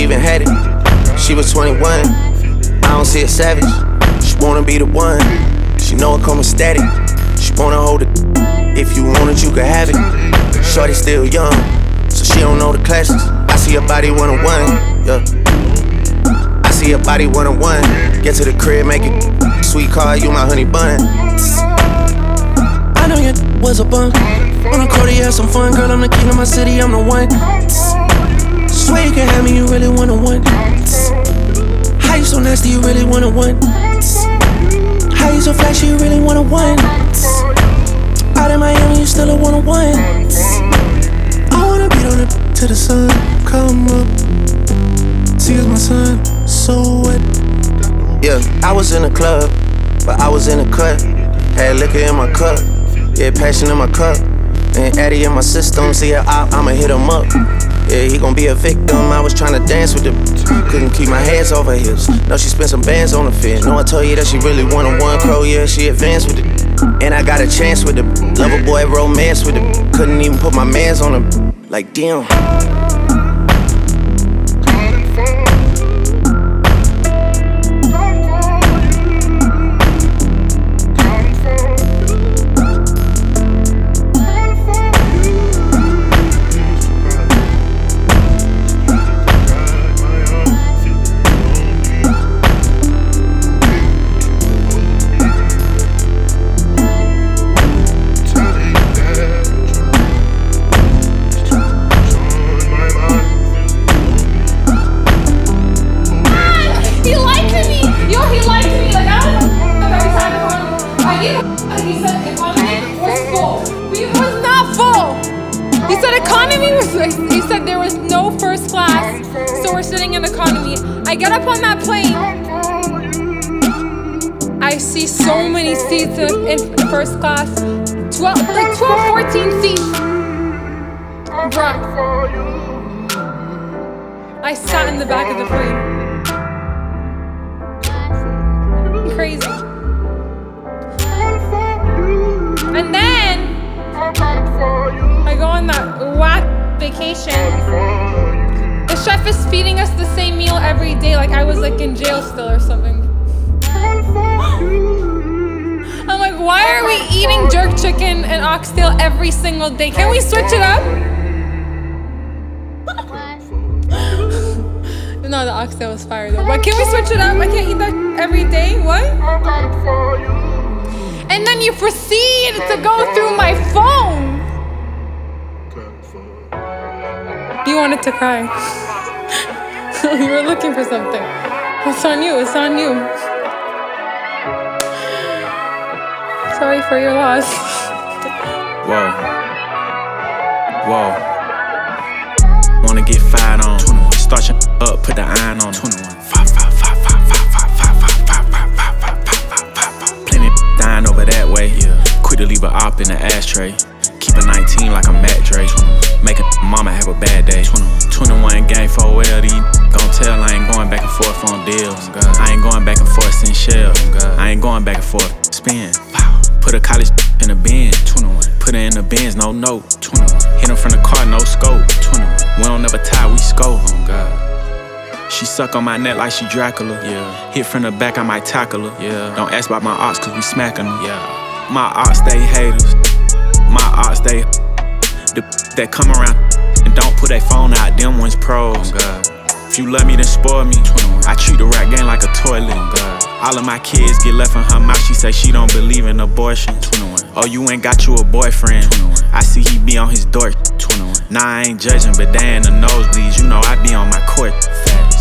even had it. She was 21, I don't see a savage. She wanna be the one, she know it come with static. She wanna hold it, if you want it, you can have it. Shorty still young, so she don't know the classics. I see her body one-on-one, yeah. I see her body one-on-one. Get to the crib, make it sweet car, you my honey bun. I know your was a bum. On the court, you had some fun, girl. I'm the king of my city, I'm the one. Swear you can have me, you really one-on-one. How you so nasty, you really one-on-one. How you so flashy, you really one-on-one. Out in Miami, you still a one-on-one. I wanna beat on it till the sun come up. See, it's my son, so what? Yeah, I was in the club, but I was in the cut. Had liquor in my cup, yeah, passion in my cup. And Addy in my system, see her out, I'ma hit him up. Yeah, he gon' be a victim, I was tryna dance with him. Couldn't keep my hands off her hips. No, she spent some bands on the fit. No, I told you that she really one-on-one crow, yeah, she advanced with it. And I got a chance with him. Lover boy romance with him. Couldn't even put my mans on him. Like, damn. He said there was no first class, so we're sitting in economy. I get up on that plane. I see so many seats in first class. 12, 14 seats. Bruh. I sat in the back of the plane. Crazy. And then I go on that whack vacation. The chef is feeding us the same meal every day, like I was like in jail still or something. I'm like, why are we eating jerk chicken and oxtail every single day? Can we switch it up? No, the oxtail was fire though. But can we switch it up? I can't eat that every day. What? And then you proceed to go through my phone. You wanted to cry. You were looking for something. It's on you, it's on you. Sorry for your loss. Whoa. Whoa. Wanna get fired on. 21. Start your up, put the iron on. 21. Plenty dying over that way. Quick to leave a op in the ashtray. Keep a 19 like a Matt Dre. Make a mama have a bad day. 21 gang for LD. Gon' tell I ain't going back and forth on deals. I ain't going back and forth in shells. I ain't going back and forth. Spin. Put a college in a bin. 21. Put her in the bins, no note. 21. Hit him from the car, no scope. 21. We don't never tie, we scope. Oh God. She suck on my neck like she Dracula. Yeah. Hit from the back, I might tackle her. Yeah. Don't ask about my ops, cause we smacking them. Yeah. My ops, they haters. My ops, they that come around and don't put their phone out, them ones pros. Oh God. If you love me, then spoil me. 21. I treat the rap game like a toilet. Oh God. All of my kids get left in her mouth, she say she don't believe in abortion. 21. Oh, you ain't got you a boyfriend. 21. I see he be on his dork. 21. Nah, I ain't judging, but they in the nosebleeds, you know I be on my court. Fat.